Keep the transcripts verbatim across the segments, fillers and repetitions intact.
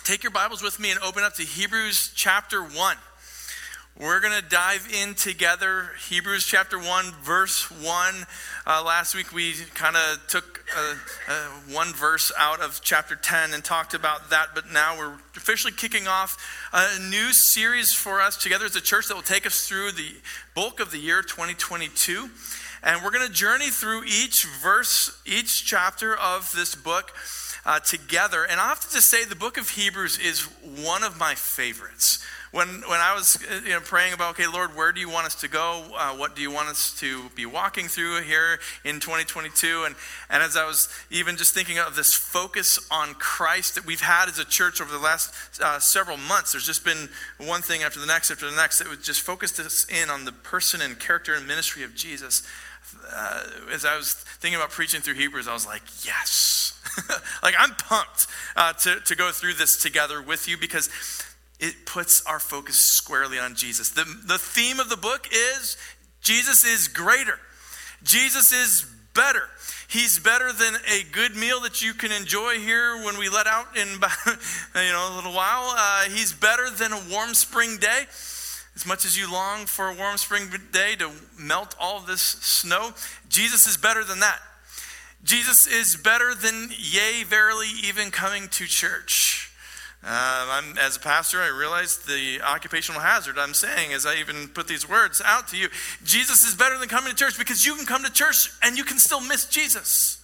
take your Bibles with me and open up to Hebrews chapter one. We're going to dive in together. Hebrews chapter one, verse one. Uh, last week we kind of took uh, uh, one verse out of chapter ten and talked about that. But now we're officially kicking off a new series for us together as a church that will take us through the bulk of the year twenty twenty-two. And we're going to journey through each verse, each chapter of this book uh, together. And I have to just say the book of Hebrews is one of my favorites. When when I was you know, praying about, okay, Lord, where do you want us to go? Uh, what do you want us to be walking through here in twenty twenty-two? And, and as I was even just thinking of this focus on Christ that we've had as a church over the last uh, several months, there's just been one thing after the next after the next that would just focus us in on the person and character and ministry of Jesus. Uh, as I was thinking about preaching through Hebrews, I was like, yes. like I'm pumped uh, to, to go through this together with you because it puts our focus squarely on Jesus. The, the theme of the book is Jesus is greater. Jesus is better. He's better than a good meal that you can enjoy here when we let out in you know, a little while. Uh, he's better than a warm spring day. As much as you long for a warm spring day to melt all of this snow, Jesus is better than that. Jesus is better than, yea, verily, even coming to church. Uh, I'm, as a pastor, I realize the occupational hazard I'm saying as I even put these words out to you. Jesus is better than coming to church because you can come to church and you can still miss Jesus.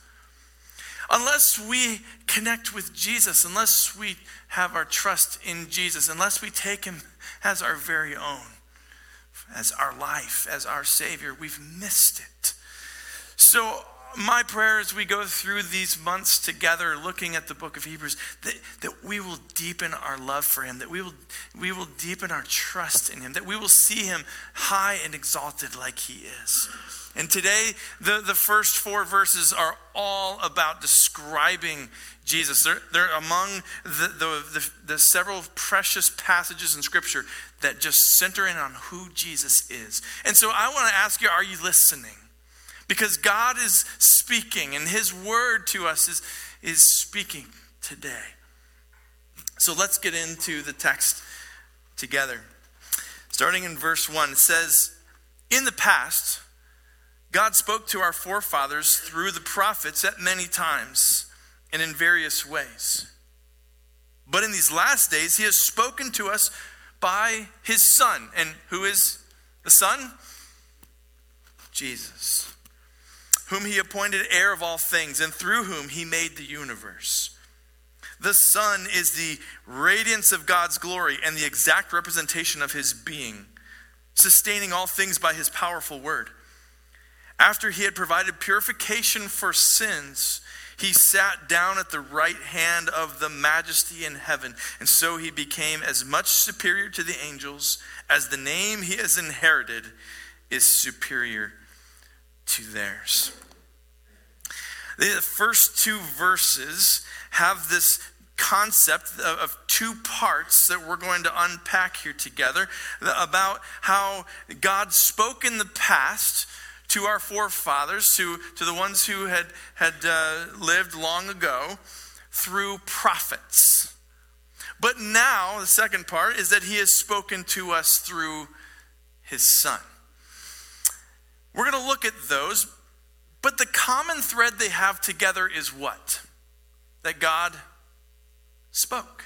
Unless we connect with Jesus, unless we have our trust in Jesus, unless we take him as our very own, as our life, as our Savior, we've missed it. So my prayer as we go through these months together looking at the book of Hebrews, that, that we will deepen our love for him, that we will, we will deepen our trust in him, that we will see him high and exalted like he is. And today, the, the first four verses are all about describing Jesus. They're, they're among the, the, the, the several precious passages in Scripture that just center in on who Jesus is. And so I want to ask you, are you listening? Because God is speaking and his word to us is, is speaking today. So let's get into the text together. Starting in verse one, it says, in the past, God spoke to our forefathers through the prophets at many times and in various ways. But in these last days, he has spoken to us by his Son. And who is the Son? Jesus, whom he appointed heir of all things, and through whom he made the universe. The Son is the radiance of God's glory and the exact representation of his being, sustaining all things by his powerful word. After he had provided purification for sins, he sat down at the right hand of the majesty in heaven. And so he became as much superior to the angels as the name he has inherited is superior to theirs. The first two verses have this concept of two parts that we're going to unpack here together about how God spoke in the past to our forefathers, to, to the ones who had, had uh, lived long ago through prophets. But now, the second part is that he has spoken to us through his Son. We're going to look at those, but the common thread they have together is what? That God spoke.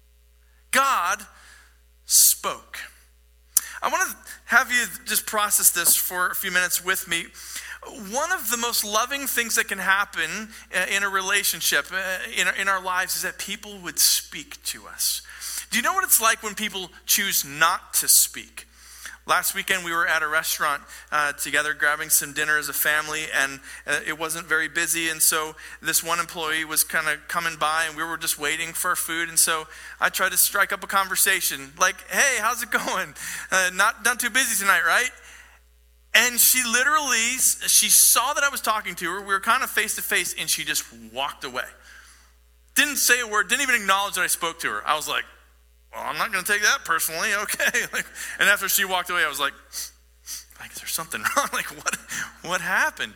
God spoke. I want to have you just process this for a few minutes with me. One of the most loving things that can happen in a relationship, in our lives, is that people would speak to us. Do you know what it's like when people choose not to speak? Last weekend we were at a restaurant uh, together grabbing some dinner as a family, and uh, it wasn't very busy, and so this one employee was kind of coming by and we were just waiting for food, and so I tried to strike up a conversation like, hey, how's it going? Uh, not, not too busy tonight, right? And she literally, she saw that I was talking to her, we were kind of face to face, and she just walked away. Didn't say a word, didn't even acknowledge that I spoke to her. I was like, well, I'm not going to take that personally, okay. Like, and after she walked away, I was like, like, is there something wrong? Like, what, what happened?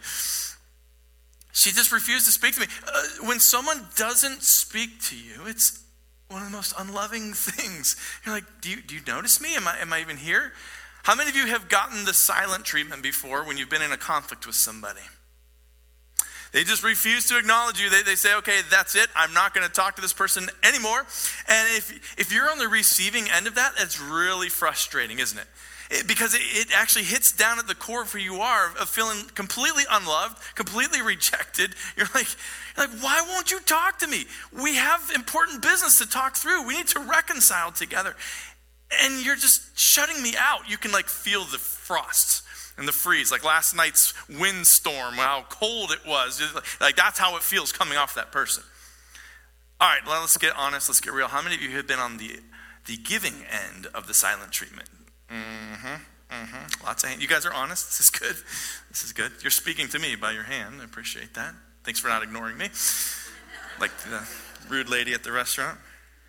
She just refused to speak to me. Uh, when someone doesn't speak to you, it's one of the most unloving things. You're like, do you, do you notice me? Am I, am I even here? How many of you have gotten the silent treatment before when you've been in a conflict with somebody? They just refuse to acknowledge you. They, they say, okay, that's it. I'm not going to talk to this person anymore. And if, if you're on the receiving end of that, it's really frustrating, isn't it? It, because it, it actually hits down at the core of who you are, of feeling completely unloved, completely rejected. You're like, you're like, why won't you talk to me? We have important business to talk through. We need to reconcile together. And you're just shutting me out. You can like feel the frosts and the freeze, like last night's windstorm, how cold it was. Like that's how it feels coming off that person. All right, well, let's get honest, let's get real. How many of you have been on the, the giving end of the silent treatment? Mm-hmm, mm-hmm. Lots of hands. You guys are honest, this is good. This is good. You're speaking to me by your hand, I appreciate that. Thanks for not ignoring me. Like the rude lady at the restaurant.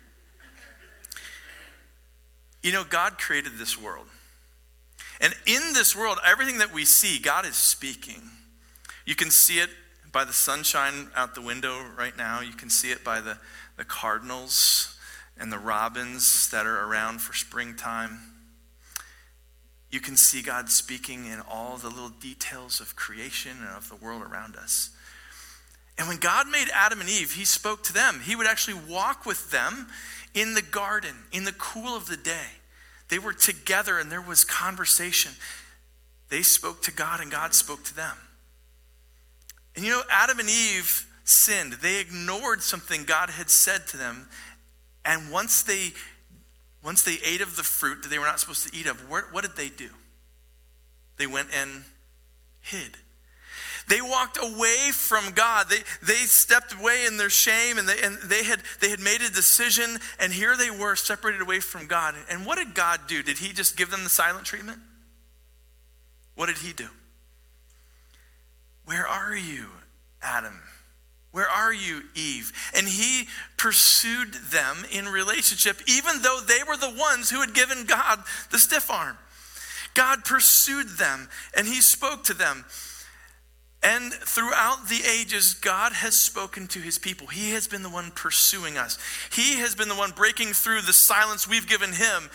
You know, God created this world. And in this world, everything that we see, God is speaking. You can see it by the sunshine out the window right now. You can see it by the, the cardinals and the robins that are around for springtime. You can see God speaking in all the little details of creation and of the world around us. And when God made Adam and Eve, he spoke to them. He would actually walk with them in the garden, in the cool of the day. They were together and there was conversation. They spoke to God and God spoke to them. And you know, Adam and Eve sinned. They ignored something God had said to them. And once they once they ate of the fruit that they were not supposed to eat of, what, what did they do? They went and hid. They walked away from God. They they stepped away in their shame, and they and they had they had made a decision, and here they were separated away from God. And what did God do? Did he just give them the silent treatment? What did he do? Where are you, Adam? Where are you, Eve? And he pursued them in relationship, even though they were the ones who had given God the stiff arm. God pursued them, and he spoke to them. And throughout the ages, God has spoken to his people. He has been the one pursuing us. He has been the one breaking through the silence we've given him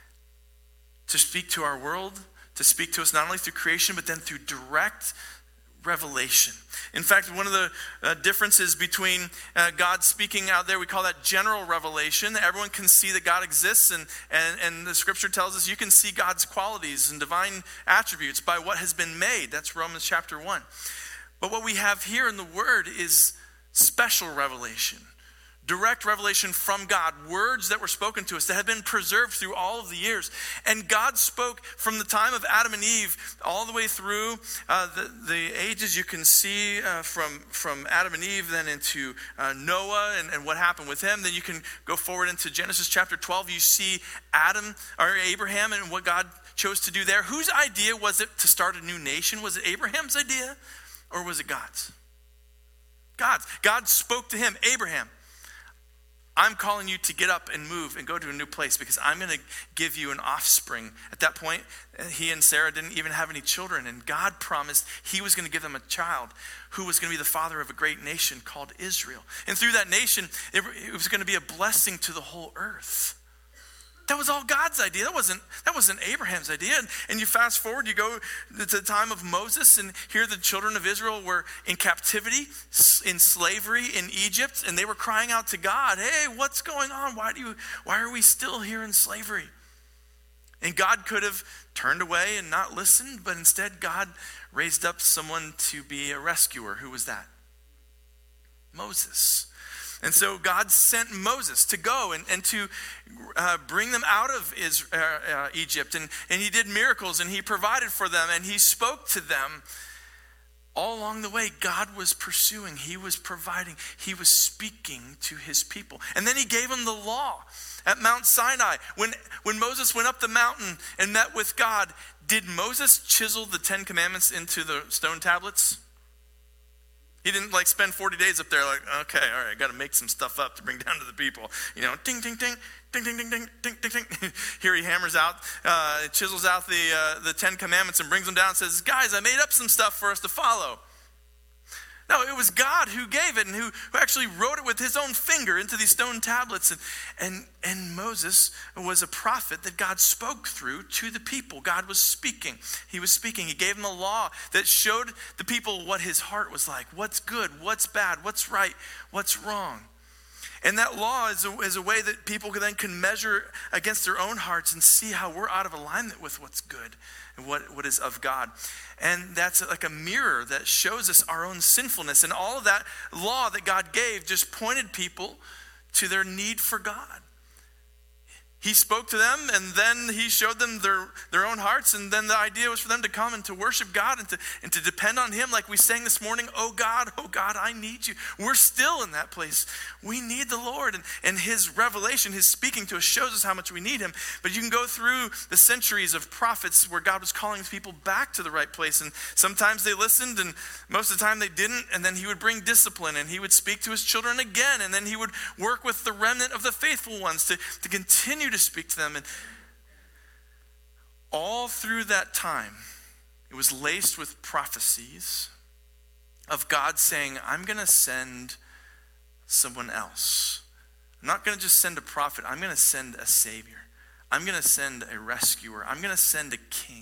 to speak to our world, to speak to us not only through creation, but then through direct revelation. In fact, one of the uh, differences between uh, God speaking out there, we call that general revelation. Everyone can see that God exists, and, and, and the scripture tells us you can see God's qualities and divine attributes by what has been made. That's Romans chapter one. But what we have here in the word is special revelation. Direct revelation from God, words that were spoken to us that have been preserved through all of the years. And God spoke from the time of Adam and Eve all the way through uh, the, the ages. You can see uh, from, from Adam and Eve then into uh, Noah and, and what happened with him. Then you can go forward into Genesis chapter twelve. You see Adam or Abraham and what God chose to do there. Whose idea was it to start a new nation? Was it Abraham's idea or was it God's? God's. God spoke to him, Abraham. I'm calling you to get up and move and go to a new place because I'm going to give you an offspring. At that point, he and Sarah didn't even have any children, and God promised he was going to give them a child who was going to be the father of a great nation called Israel. And through that nation, it was going to be a blessing to the whole earth. That was all God's idea. That wasn't, that wasn't Abraham's idea. And, and you fast forward, you go to the time of Moses, and here the children of Israel were in captivity, in slavery in Egypt, and they were crying out to God, hey, what's going on? Why do you, why are we still here in slavery? And God could have turned away and not listened, but instead God raised up someone to be a rescuer. Who was that? Moses. And so God sent Moses to go and, and to uh, bring them out of Israel, uh, uh, Egypt. And, and he did miracles and he provided for them and he spoke to them. All along the way, God was pursuing. He was providing. He was speaking to his people. And then he gave them the law at Mount Sinai. When, when Moses went up the mountain and met with God, did Moses chisel the Ten Commandments into the stone tablets? He didn't like spend forty days up there like, okay, all right, I got to make some stuff up to bring down to the people. You know, ding, ding, ding, ding, ding, ding, ding, ding, ding, ding. Here he hammers out, uh, chisels out the uh, the Ten Commandments and brings them down and says, guys, I made up some stuff for us to follow. No, it was God who gave it and who, who actually wrote it with his own finger into these stone tablets. And, and, and Moses was a prophet that God spoke through to the people. God was speaking. He was speaking. He gave them a law that showed the people what his heart was like. What's good, what's bad, what's right, what's wrong. And that law is a, is a way that people then can measure against their own hearts and see how we're out of alignment with what's good and what, what is of God. And that's like a mirror that shows us our own sinfulness. And all of that law that God gave just pointed people to their need for God. He spoke to them, and then he showed them their, their own hearts, and then the idea was for them to come and to worship God and to, and to depend on him, like we sang this morning, oh God, oh God, I need you. We're still in that place. We need the Lord, and, and his revelation, his speaking to us shows us how much we need him. But you can go through the centuries of prophets where God was calling his people back to the right place, and sometimes they listened, and most of the time they didn't, and then he would bring discipline, and he would speak to his children again, and then he would work with the remnant of the faithful ones to, to continue to speak to them. And all through that time, it was laced with prophecies of God saying, I'm going to send someone else. I'm not going to just send a prophet. I'm going to send a savior. I'm going to send a rescuer. I'm going to send a king.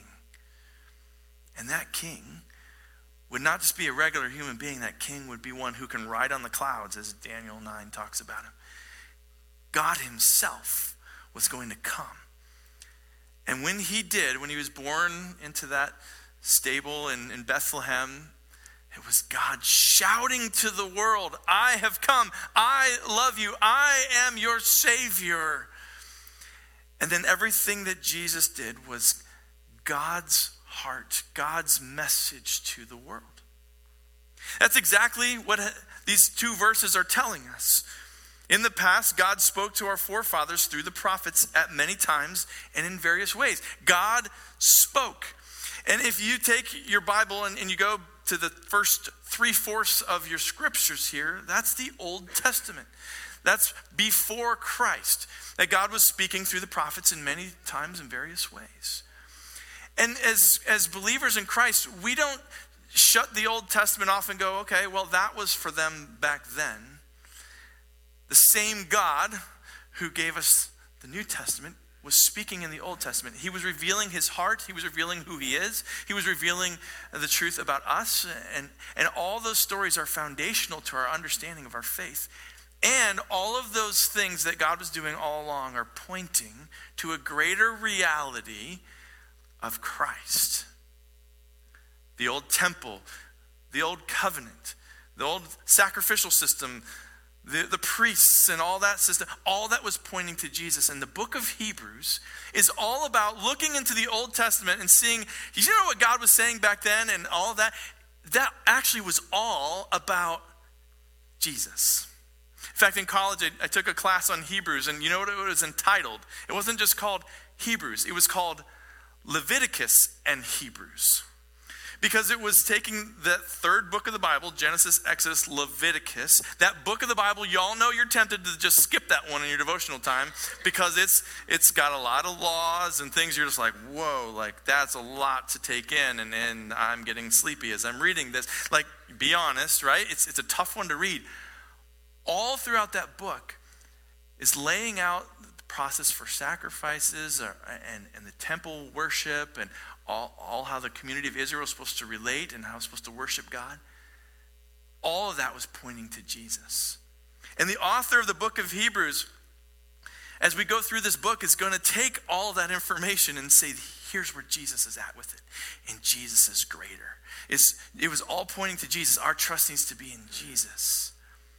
And that king would not just be a regular human being. That king would be one who can ride on the clouds, as Daniel nine talks about him. God himself was going to come. And when he did, when he was born into that stable in, in Bethlehem, it was God shouting to the world, I have come, I love you, I am your Savior. And then everything that Jesus did was God's heart, God's message to the world. That's exactly what these two verses are telling us. In the past, God spoke to our forefathers through the prophets at many times and in various ways. God spoke. And if you take your Bible and, and you go to the first three-fourths of your scriptures here, that's the Old Testament. That's before Christ, that God was speaking through the prophets in many times in various ways. And as, as believers in Christ, we don't shut the Old Testament off and go, okay, well, that was for them back then. The same God who gave us the New Testament was speaking in the Old Testament. He was revealing his heart. He was revealing who he is. He was revealing the truth about us. And, and all those stories are foundational to our understanding of our faith. And all of those things that God was doing all along are pointing to a greater reality of Christ. The old temple, the old covenant, the old sacrificial system, The, the priests and all that system, all that was pointing to Jesus. And the book of Hebrews is all about looking into the Old Testament and seeing, you know what God was saying back then and all of that? That actually was all about Jesus. In fact, in college, I, I took a class on Hebrews, and you know what it was entitled? It wasn't just called Hebrews. It was called Leviticus and Hebrews. Because it was taking that third book of the Bible, Genesis, Exodus, Leviticus, that book of the Bible, y'all know you're tempted to just skip that one in your devotional time because it's it's got a lot of laws and things you're just like, whoa, like that's a lot to take in, and, and I'm getting sleepy as I'm reading this. Like, be honest, right? It's, it's a tough one to read. All throughout that book is laying out the process for sacrifices or, and, and the temple worship and All, all how the community of Israel was supposed to relate and how it's supposed to worship God. All of that was pointing to Jesus. And the author of the book of Hebrews, as we go through this book, is going to take all of that information and say, here's where Jesus is at with it. And Jesus is greater. It's, it was all pointing to Jesus. Our trust needs to be in Jesus.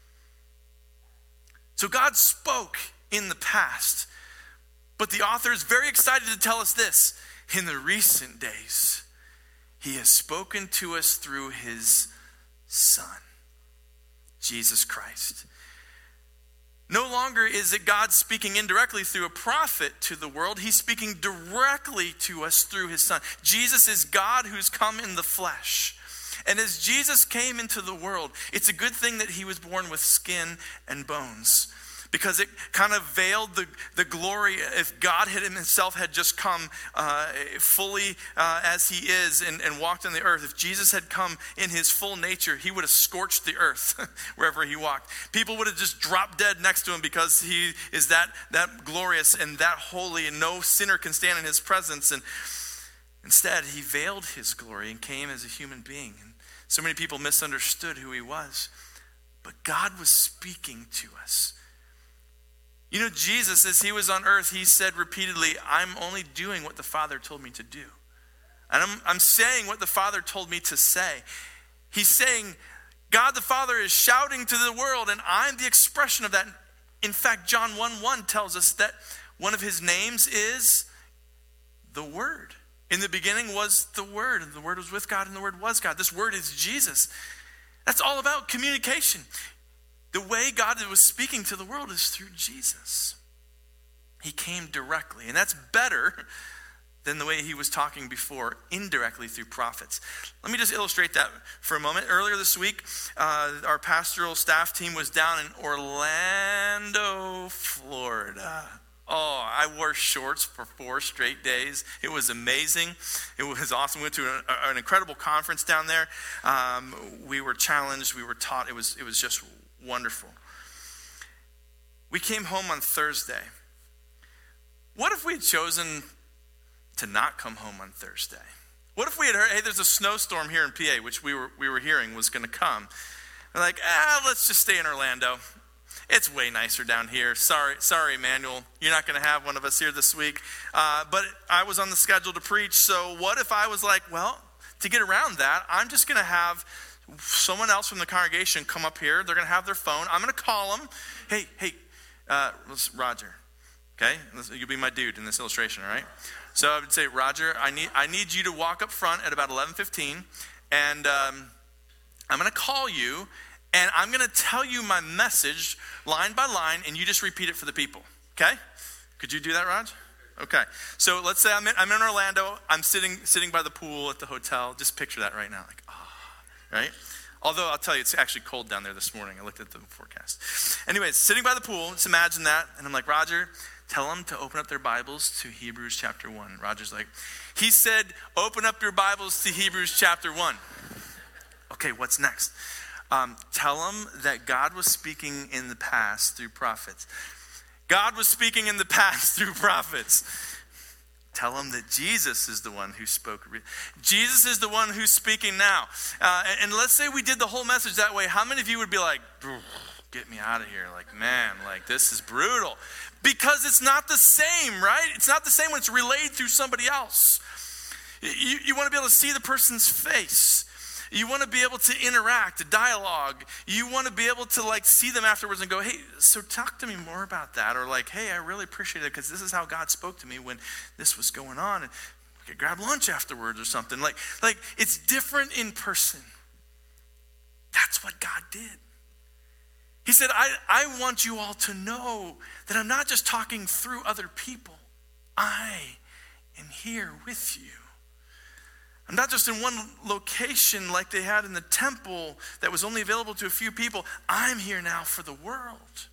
So God spoke in the past, but the author is very excited to tell us this. In the recent days, he has spoken to us through his Son, Jesus Christ. No longer is it God speaking indirectly through a prophet to the world. He's speaking directly to us through his Son. Jesus is God who's come in the flesh. And as Jesus came into the world, it's a good thing that he was born with skin and bones. because it kind of veiled the, the glory. If God had himself had just come uh, fully uh, as he is and, and walked on the earth, if Jesus had come in his full nature, he would have scorched the earth wherever he walked. People would have just dropped dead next to him because he is that, that glorious and that holy, and no sinner can stand in his presence. And instead, he veiled his glory and came as a human being. And so many people misunderstood who he was. But God was speaking to us. You know, Jesus, as he was on earth, he said repeatedly, I'm only doing what the Father told me to do. And I'm, I'm saying what the Father told me to say. He's saying, God the Father is shouting to the world, and I'm the expression of that. In fact, John one one tells us that one of his names is the Word. In the beginning was the Word, and the Word was with God, and the Word was God. This Word is Jesus. That's all about communication. The way God was speaking to the world is through Jesus. He came directly, and that's better than the way he was talking before, indirectly through prophets. Let me just illustrate that for a moment. Earlier this week, uh, our pastoral staff team was down in Orlando, Florida. Oh, I wore shorts for four straight days. It was amazing. It was awesome. We went to an, an incredible conference down there. Um, we were challenged. We were taught. It was, it was just wonderful. We came home on Thursday. What if we had chosen to not come home on Thursday? What if we had heard, hey, there's a snowstorm here in P A, which we were we were hearing was going to come. We're like, ah, let's just stay in Orlando. It's way nicer down here. Sorry, sorry, Emmanuel. You're not going to have one of us here this week. Uh, but I was on the schedule to preach. So what if I was like, well, to get around that, I'm just going to have someone else from the congregation come up here. They're going to have their phone. I'm going to call them. Hey, hey, uh, Roger. Okay? You'll be my dude in this illustration, all right? So I would say, Roger, I need I need you to walk up front at about eleven fifteen. And um, I'm going to call you. And I'm going to tell you my message line by line, and you just repeat it for the people. Okay? Could you do that, Raj? Okay. So let's say I'm in, I'm in Orlando. I'm sitting sitting by the pool at the hotel. Just picture that right now. Like, ah, oh, right? Although I'll tell you, it's actually cold down there this morning. I looked at the forecast. Anyways, sitting by the pool, just imagine that. And I'm like, Roger, tell them to open up their Bibles to Hebrews chapter one. Roger's like, he said, open up your Bibles to Hebrews chapter one. Okay, what's next? Um, tell them that God was speaking in the past through prophets. God was speaking in the past through prophets. Tell them that Jesus is the one who spoke. Jesus is the one who's speaking now. Uh, and, and let's say we did the whole message that way. How many of you would be like, get me out of here? Like, man, like this is brutal. Because it's not the same, right? It's not the same when it's relayed through somebody else. You, you want to be able to see the person's face. You want to be able to interact, a dialogue. You want to be able to like see them afterwards and go, hey, so talk to me more about that. Or like, hey, I really appreciate it because this is how God spoke to me when this was going on. And we could grab lunch afterwards or something. Like, like it's different in person. That's what God did. He said, I, I want you all to know that I'm not just talking through other people. I am here with you. I'm not just in one location like they had in the temple that was only available to a few people. I'm here now for the world.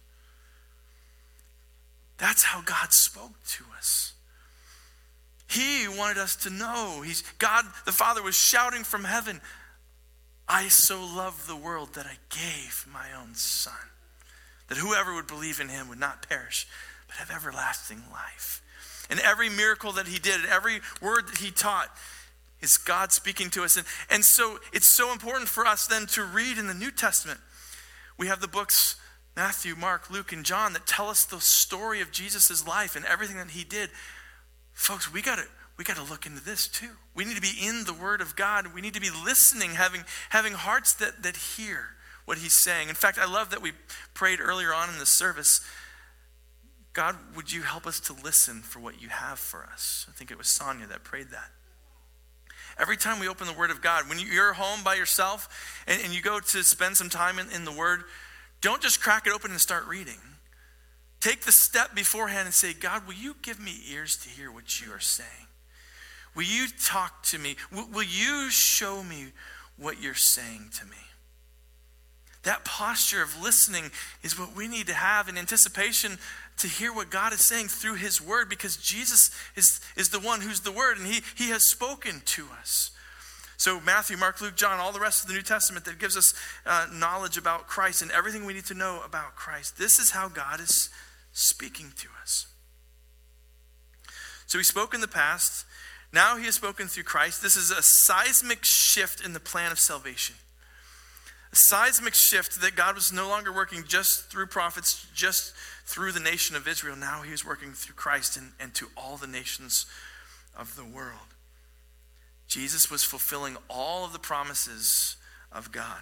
That's how God spoke to us. He wanted us to know. He's God, the Father was shouting from heaven, I so love the world that I gave my own Son, that whoever would believe in him would not perish, but have everlasting life. And every miracle that he did, every word that he taught, is God speaking to us. And, and so it's so important for us then to read in the New Testament. We have the books, Matthew, Mark, Luke, and John, that tell us the story of Jesus' life and everything that he did. Folks, we got to we got to look into this too. We need to be in the Word of God. We need to be listening, having, having hearts that, that hear what he's saying. In fact, I love that we prayed earlier on in the service, God, would you help us to listen for what you have for us? I think it was Sonia that prayed that. Every time we open the Word of God, when you're home by yourself and, and you go to spend some time in, in the Word, don't just crack it open and start reading. Take the step beforehand and say, God, will you give me ears to hear what you are saying? Will you talk to me? Will, will you show me what you're saying to me? That posture of listening is what we need to have in anticipation to hear what God is saying through his word, because Jesus is, is the one who's the word, and he, he has spoken to us. So Matthew, Mark, Luke, John, all the rest of the New Testament that gives us uh, knowledge about Christ and everything we need to know about Christ. This is how God is speaking to us. So he spoke in the past. Now he has spoken through Christ. This is a seismic shift in the plan of salvation. A seismic shift that God was no longer working just through prophets, just through the nation of Israel. Now he is working through Christ and, and to all the nations of the world. Jesus was fulfilling all of the promises of God.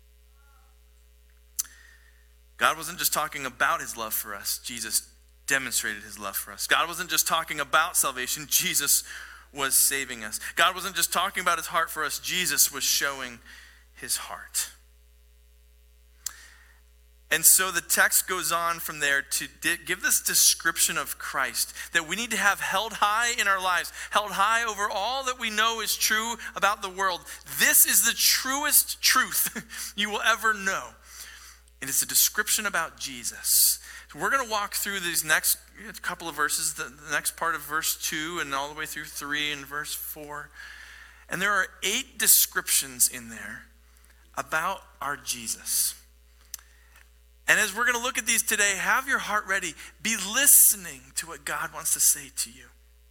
God wasn't just talking about his love for us. Jesus demonstrated his love for us. God wasn't just talking about salvation. Jesus was saving us. God wasn't just talking about his heart for us. Jesus was showing his heart. And so the text goes on from there to di- give this description of Christ that we need to have held high in our lives, held high over all that we know is true about the world. This is the truest truth you will ever know. And it's a description about Jesus. So we're going to walk through these next couple of verses, the, the next part of verse two and all the way through three and verse four. And there are eight descriptions in there about our Jesus. And as we're going to look at these today, have your heart ready. Be listening to what God wants to say to you.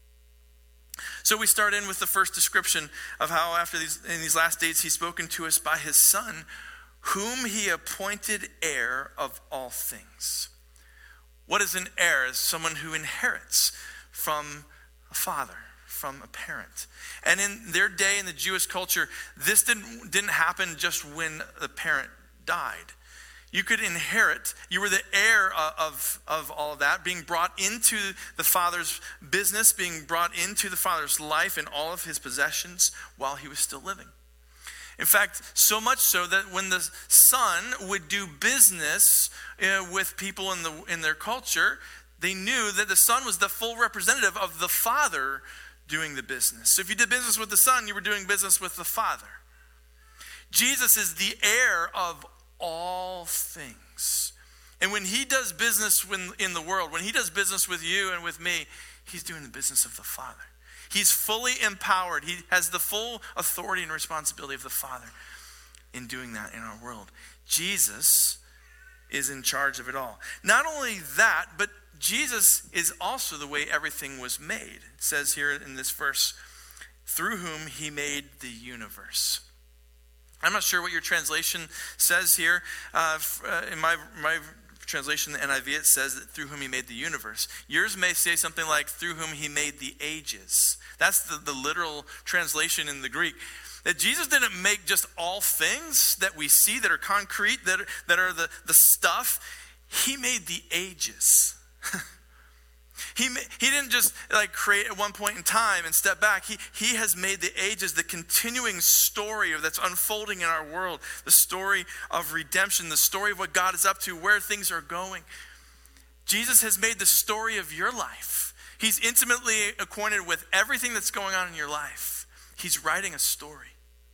So we start in with the first description of how after these, in these last days, he's spoken to us by his Son, whom he appointed heir of all things. What is an heir? Is someone who inherits from a father, from a parent. And in their day, in the Jewish culture, this didn't, didn't happen just when the parent died. You could inherit, you were the heir of, of all of that, being brought into the father's business, being brought into the father's life and all of his possessions while he was still living. In fact, so much so that when the son would do business uh, with people in the in their culture, they knew that the son was the full representative of the father doing the business. So if you did business with the son, you were doing business with the father. Jesus is the heir of all things. And when he does business when, in the world, when he does business with you and with me, he's doing the business of the Father. He's fully empowered. He has the full authority and responsibility of the Father in doing that in our world. Jesus is in charge of it all. Not only that, but Jesus is also the way everything was made. It says here in this verse, through whom he made the universe. I'm not sure what your translation says here. Uh, in my my translation, the N I V, it says that through whom he made the universe. Yours may say something like through whom he made the ages. That's the, the literal translation in the Greek. That Jesus didn't make just all things that we see that are concrete, that are, that are the, the stuff. He made the ages. He he didn't just like create at one point in time and step back. He he has made the ages, the continuing story of that's unfolding in our world, the story of redemption, the story of what God is up to, where things are going. Jesus has made the story of your life. He's intimately acquainted with everything that's going on in your life. He's writing a story.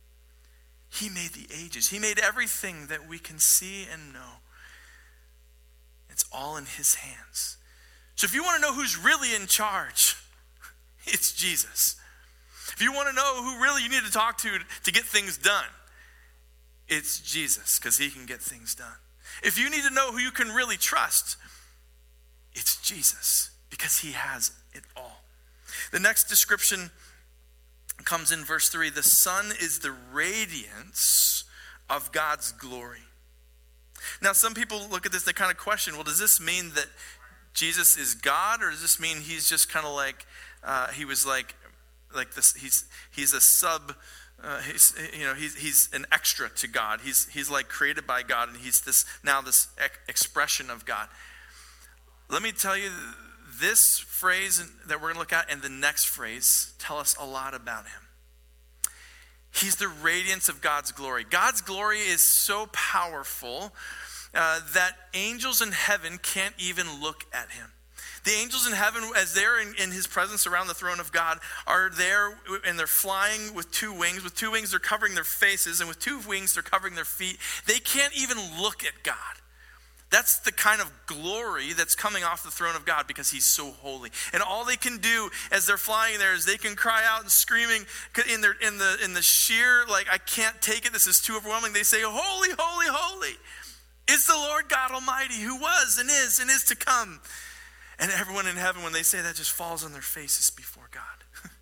He made the ages. He made everything that we can see and know. It's all in his hands. So if you want to know who's really in charge, it's Jesus. If you want to know who really you need to talk to to get things done, it's Jesus, because he can get things done. If you need to know who you can really trust, it's Jesus, because he has it all. The next description comes in verse three. The Son is the radiance of God's glory. Now, some people look at this, they kind of question, well, does this mean that Jesus is God, or does this mean he's just kind of like uh, he was like like this? He's he's a sub. Uh, he's you know he's he's an extra to God. He's he's like created by God, and he's this now this ex- expression of God. Let me tell you, this phrase that we're going to look at and the next phrase tell us a lot about him. He's the radiance of God's glory. God's glory is so powerful Uh, that angels in heaven can't even look at him. The angels in heaven, as they're in, in his presence around the throne of God, are there and they're flying with two wings. With two wings, they're covering their faces, and with two wings, they're covering their feet. They can't even look at God. That's the kind of glory that's coming off the throne of God because he's so holy. And all they can do as they're flying there is they can cry out and screaming in their in the in the sheer, like, I can't take it, this is too overwhelming. They say, holy, holy, holy. It's the Lord God Almighty who was and is and is to come. And everyone in heaven, when they say that, just falls on their faces before God.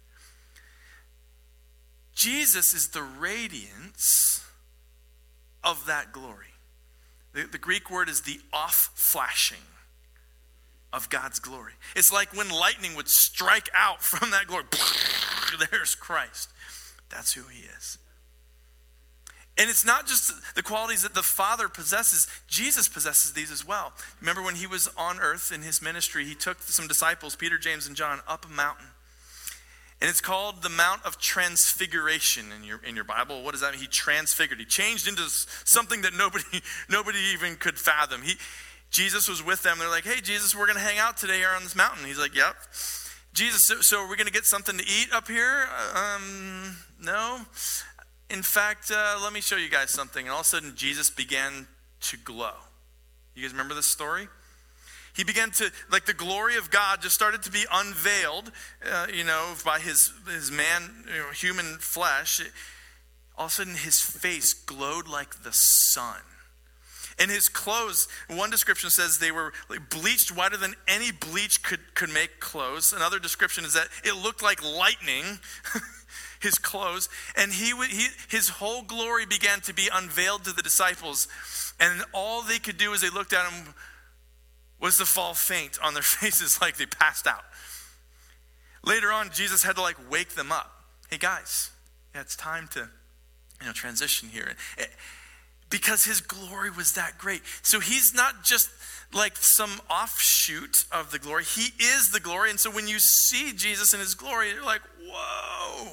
Jesus is the radiance of that glory. The, the Greek word is the off-flashing of God's glory. It's like when lightning would strike out from that glory. There's Christ. That's who he is. And it's not just the qualities that the Father possesses. Jesus possesses these as well. Remember when he was on earth in his ministry, he took some disciples, Peter, James, and John, up a mountain. And it's called the Mount of Transfiguration in your in your Bible. What does that mean? He transfigured. He changed into something that nobody nobody even could fathom. He, Jesus was with them. They're like, hey, Jesus, we're going to hang out today here on this mountain. He's like, yep. Jesus, so, so are we going to get something to eat up here? Um, no. In fact, uh, let me show you guys something. And all of a sudden, Jesus began to glow. You guys remember this story? He began to, like the glory of God just started to be unveiled, uh, you know, by his, his man, you know, human flesh. All of a sudden, his face glowed like the sun. And his clothes, one description says they were like bleached whiter than any bleach could, could make clothes. Another description is that it looked like lightning. His clothes, and he, he his whole glory began to be unveiled to the disciples, and all they could do as they looked at him was to fall faint on their faces like they passed out. Later on, Jesus had to like wake them up. Hey guys, yeah, it's time to you know transition here, because his glory was that great. So he's not just like some offshoot of the glory. He is the glory, and so when you see Jesus in his glory, you're like, whoa.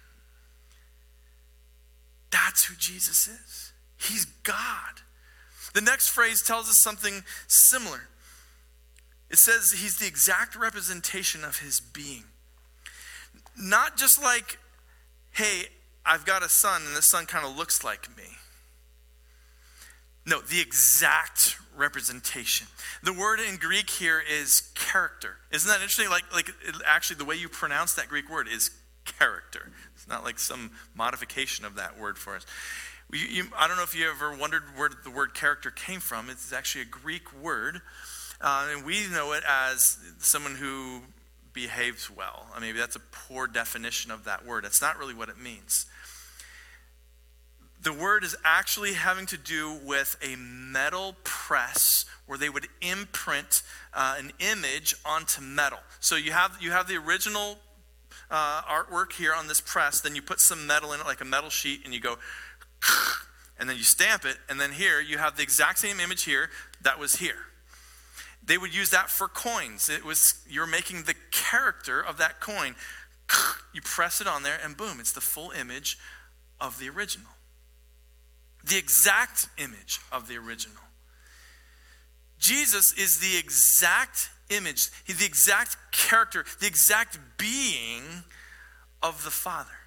That's who Jesus is. He's God. The next phrase tells us something similar. It says he's the exact representation of his being. Not just like, hey, I've got a son and this son kind of looks like me. No, the exact representation. The word in Greek here is character. Isn't that interesting? Like, like it, actually the way you pronounce that Greek word is character. It's not like some modification of that word for us. You, you, I don't know if you ever wondered where the word character came from. It's actually a Greek word, uh, and we know it as someone who behaves well. I mean, maybe that's a poor definition of that word. That's not really what it means. The word is actually having to do with a metal press where they would imprint uh, an image onto metal. So you have you have the original Uh, artwork here on this press, then you put some metal in it, like a metal sheet, and you go, and then you stamp it, and then here you have the exact same image here that was here. They would use that for coins. It was, you're making the character of that coin. You press it on there, and boom, it's the full image of the original. The exact image of the original. Jesus is the exact image, he's the exact character, the exact being of the Father.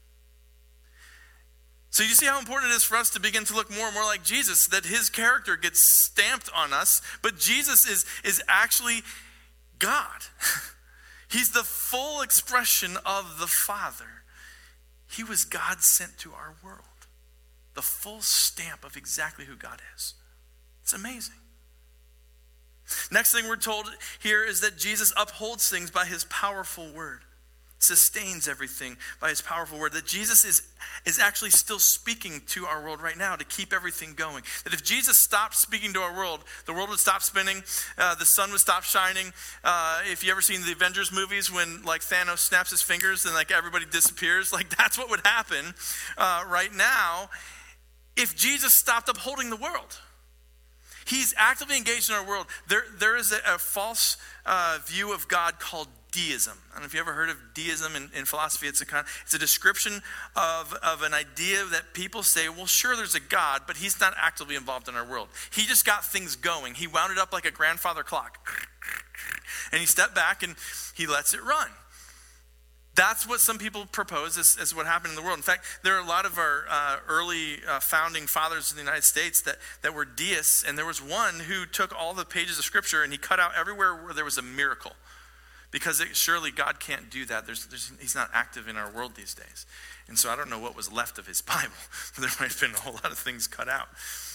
So you see how important it is for us to begin to look more and more like Jesus, that his character gets stamped on us, but Jesus is, is actually God. He's the full expression of the Father. He was God sent to our world. The full stamp of exactly who God is. It's amazing. Next thing we're told here is that Jesus upholds things by his powerful word. Sustains everything by his powerful word. That Jesus is, is actually still speaking to our world right now to keep everything going. That if Jesus stopped speaking to our world, the world would stop spinning, uh, the sun would stop shining. Uh, if you ever seen the Avengers movies when like Thanos snaps his fingers and like everybody disappears, like that's what would happen uh, right now if Jesus stopped upholding the world. He's actively engaged in our world. There, there is a, a false uh, view of God called deism. I don't know if you ever heard of deism in, in philosophy. It's a kind, it's a description of, of an idea that people say, well, sure, there's a God, but he's not actively involved in our world. He just got things going. He wound it up like a grandfather clock. And he stepped back and he lets it run. That's what some people propose as, as what happened in the world. In fact, there are a lot of our uh, early uh, founding fathers in the United States that, that were deists, and there was one who took all the pages of Scripture and he cut out everywhere where there was a miracle. Because it, surely God can't do that. There's, there's, he's not active in our world these days. And so I don't know what was left of his Bible. There might have been a whole lot of things cut out.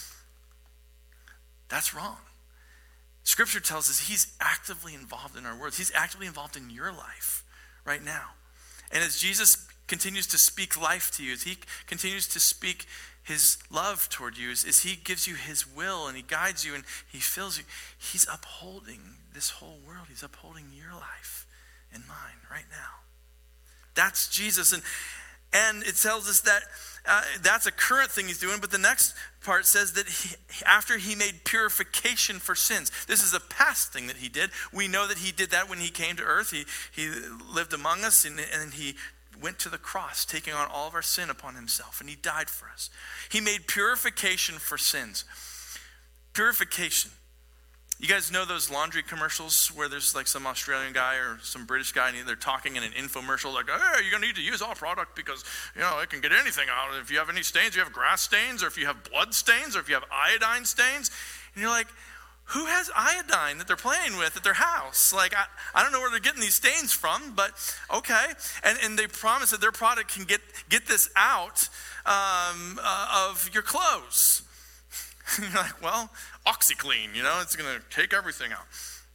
That's wrong. Scripture tells us he's actively involved in our world. He's actively involved in your life right now. And as Jesus continues to speak life to you, as he continues to speak his love toward you, as, as he gives you his will and he guides you and he fills you, he's upholding this whole world. He's upholding your life and mine right now. That's Jesus. And and it tells us that uh, that's a current thing he's doing. But the next part says that he, after he made purification for sins. This is a past thing that he did. We know that he did that when he came to earth. He, he lived among us and, and he went to the cross, taking on all of our sin upon himself. And he died for us. He made purification for sins. Purification. You guys know those laundry commercials where there's like some Australian guy or some British guy and they're talking in an infomercial like, hey, you're going to need to use our product because, you know, it can get anything out. If you have any stains, you have grass stains, or if you have blood stains, or if you have iodine stains. And you're like, who has iodine that they're playing with at their house? Like, I, I don't know where they're getting these stains from, but okay. And and they promise that their product can get, get this out um, uh, of your clothes. You're like, well, OxyClean, you know, it's going to take everything out.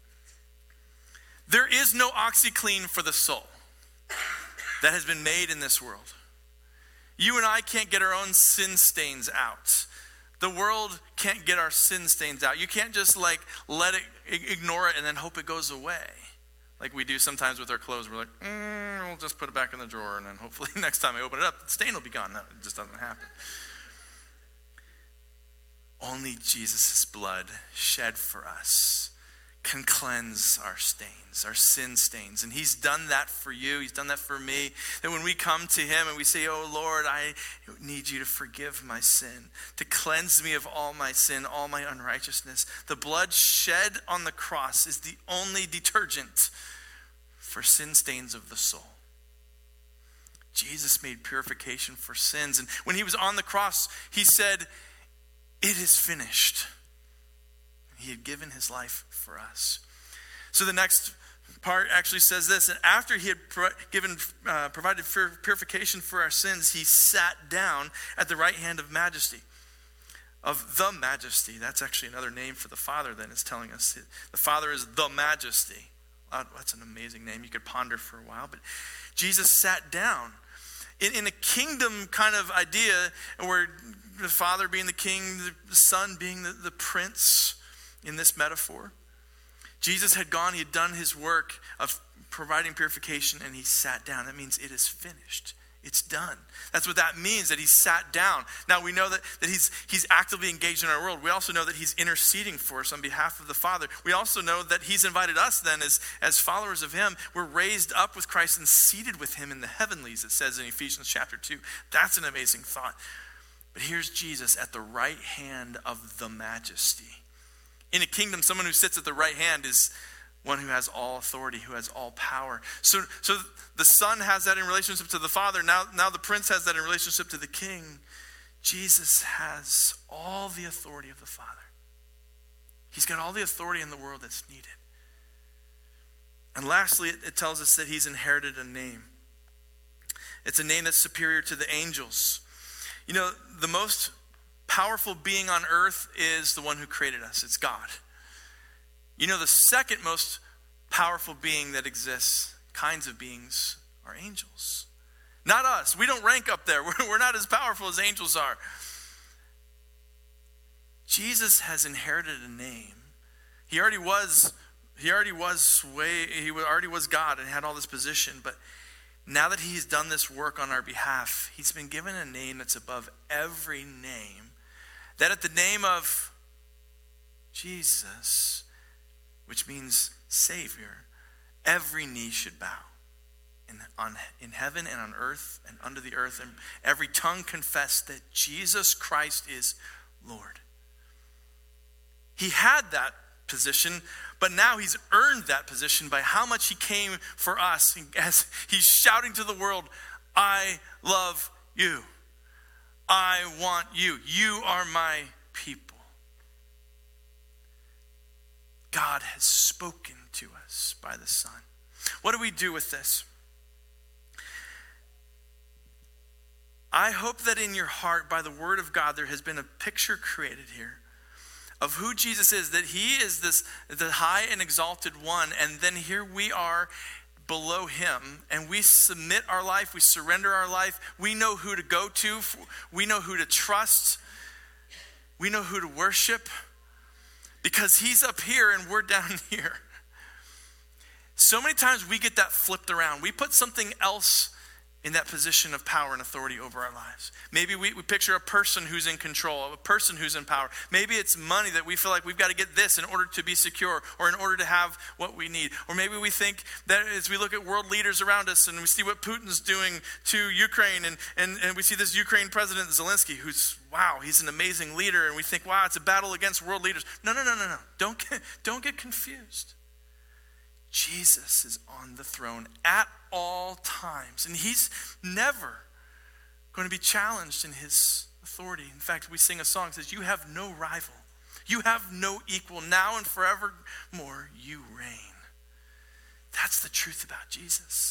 There is no OxyClean for the soul that has been made in this world. You and I can't get our own sin stains out. The world can't get our sin stains out. You can't just like let it, ignore it and then hope it goes away. Like we do sometimes with our clothes. We're like, mm, we'll just put it back in the drawer and then hopefully next time I open it up, the stain will be gone. No, it just doesn't happen. Only Jesus' blood shed for us can cleanse our stains, our sin stains. And he's done that for you. He's done that for me. That when we come to him and we say, oh Lord, I need you to forgive my sin, to cleanse me of all my sin, all my unrighteousness. The blood shed on the cross is the only detergent for sin stains of the soul. Jesus made purification for sins. And when he was on the cross, he said, it is finished. He had given his life for us. So the next part actually says this. And after he had pro- given, uh, provided purification for our sins, he sat down at the right hand of majesty. Of the majesty. That's actually another name for the Father then is telling us. The Father is the majesty. Wow, that's an amazing name. You could ponder for a while. But Jesus sat down. In, in a kingdom kind of idea where the Father being the king, the Son being the, the prince in this metaphor. Jesus had gone, he had done his work of providing purification and he sat down. That means it is finished. It's done. That's what that means, that he sat down. Now we know that, that he's, he's actively engaged in our world. We also know that he's interceding for us on behalf of the Father. We also know that he's invited us then as, as followers of him. We're raised up with Christ and seated with him in the heavenlies, it says in Ephesians chapter two. That's an amazing thought. But here's Jesus at the right hand of the majesty. In a kingdom, someone who sits at the right hand is one who has all authority, who has all power. So, so the Son has that in relationship to the Father. Now, now the Prince has that in relationship to the King. Jesus has all the authority of the Father. He's got all the authority in the world that's needed. And lastly, it, it tells us that he's inherited a name. It's a name that's superior to the angels. You know, the most powerful being on earth is the one who created us. It's God. You know, the second most powerful being that exists, kinds of beings, are angels. Not us. We don't rank up there. We're, we're not as powerful as angels are. Jesus has inherited a name. He already was, he already was way, he already was God and had all this position, but now that he's done this work on our behalf, he's been given a name that's above every name. That at the name of Jesus, which means Savior, every knee should bow. In, on, in heaven and on earth and under the earth. And every tongue confess that Jesus Christ is Lord. He had that position, but now he's earned that position by how much he came for us. As he's shouting to the world, I love you. I want you. You are my people. God has spoken to us by the Son. What do we do with this? I hope that in your heart, by the word of God, there has been a picture created here of who Jesus is, that he is this the high and exalted one, and then here we are below him, and we submit our life, we surrender our life, we know who to go to, we know who to trust, we know who to worship, because he's up here and we're down here. So many times we get that flipped around. We put something else in that position of power and authority over our lives. Maybe we, we picture a person who's in control, a person who's in power. Maybe it's money that we feel like we've got to get this in order to be secure or in order to have what we need. Or maybe we think that as we look at world leaders around us and we see what Putin's doing to Ukraine, and, and, and we see this Ukraine president Zelensky, who's, wow, he's an amazing leader, and we think, wow, it's a battle against world leaders. No, no, no, no, no. Don't get, don't get confused. Jesus is on the throne at all times, and he's never going to be challenged in his authority. In fact, we sing a song that says, you have no rival. You have no equal. Now and forevermore, you reign. That's the truth about Jesus.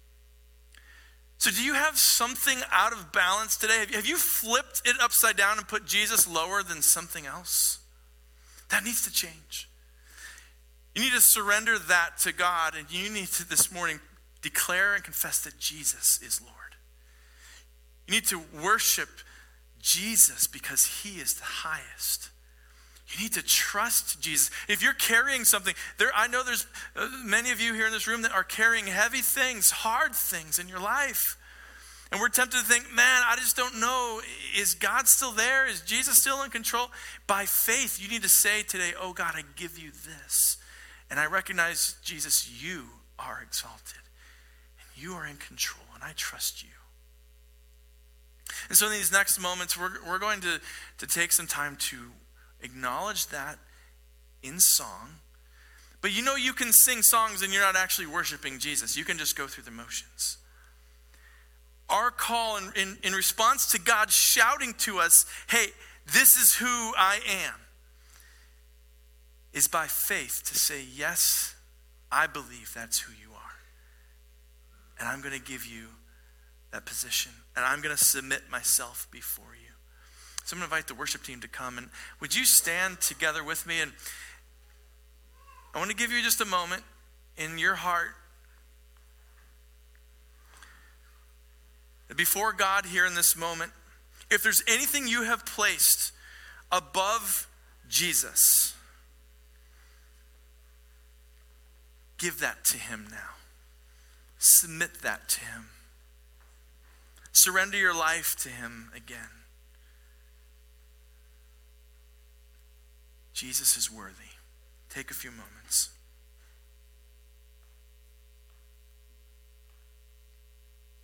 So do you have something out of balance today? Have you flipped it upside down and put Jesus lower than something else? That needs to change. You need to surrender that to God, and you need to this morning declare and confess that Jesus is Lord. You need to worship Jesus because he is the highest. You need to trust Jesus. If you're carrying something, there, I know there's uh, many of you here in this room that are carrying heavy things, hard things in your life. And we're tempted to think, man, I just don't know. Is God still there? Is Jesus still in control? By faith, you need to say today, oh God, I give you this. And I recognize, Jesus, you are exalted. And you are in control. And I trust you. And so in these next moments, we're, we're going to, to take some time to acknowledge that in song. But you know you can sing songs and you're not actually worshiping Jesus. You can just go through the motions. Our call in, in, in response to God shouting to us, hey, this is who I am, is by faith to say, yes, I believe that's who you are. And I'm going to give you that position. And I'm going to submit myself before you. So I'm going to invite the worship team to come. And would you stand together with me? And I want to give you just a moment in your heart. Before God here in this moment, if there's anything you have placed above Jesus, give that to him now. Submit that to him. Surrender your life to him again. Jesus is worthy. Take a few moments.